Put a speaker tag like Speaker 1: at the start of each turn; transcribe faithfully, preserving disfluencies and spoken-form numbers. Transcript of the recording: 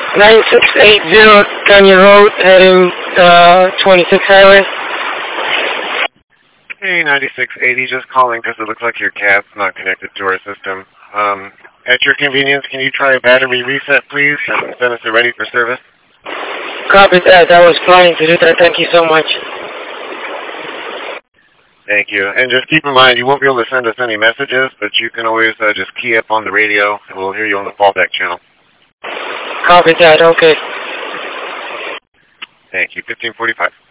Speaker 1: nine six eight zero Canyon Road, heading uh, twenty-six Highway.
Speaker 2: Hey, ninety-six eighty, just calling because it looks like your cab's not connected to our system. Um, at your convenience, can you try a battery reset, please, and send us a ready for service?
Speaker 1: Copy that. I was planning to do that. Thank you so much.
Speaker 2: Thank you. And just keep in mind, you won't be able to send us any messages, but you can always uh, just key up on the radio, and we'll hear you on the fallback channel.
Speaker 1: Copy that. Okay.
Speaker 2: Thank you. fifteen forty-five.